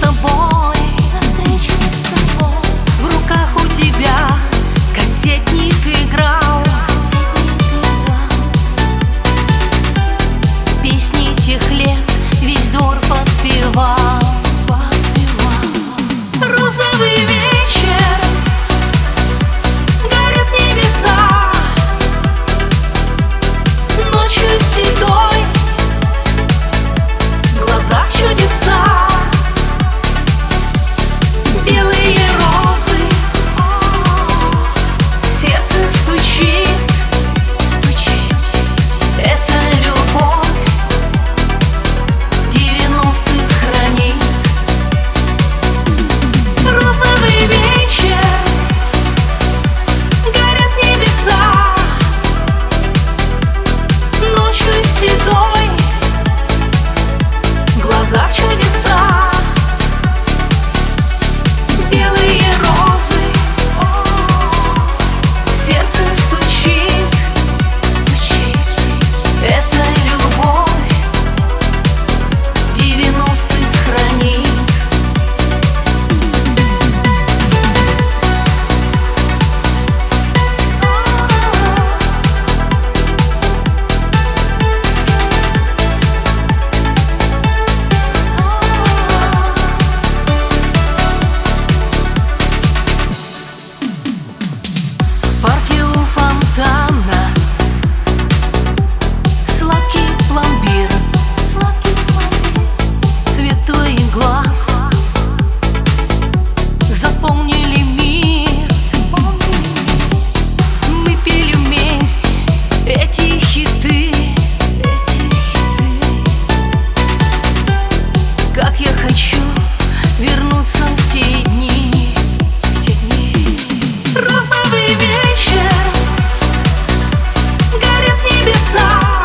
тобой, навстречу с тобой. В руках у тебя кассетник играл, песни тех лет весь двор подпевал. Розовый вечер, горят небеса, ночью седой, в глазах чудеса. Белые розы, сердце стучит, стучит. Это любовь 90-х хранит. Розовый вечер, горят небеса, ночью седой, в глазах чудеса. Белые розы, сердце стучит, стучит. Это любовь 90-х хранит. В парке у фонтана сладкий пломбир, цвет твоих глаз заполнили мир. Мы пели вместе эти хиты. Как я хочу вернуться в те дни, в те дни. Розовый вечер, горят небеса,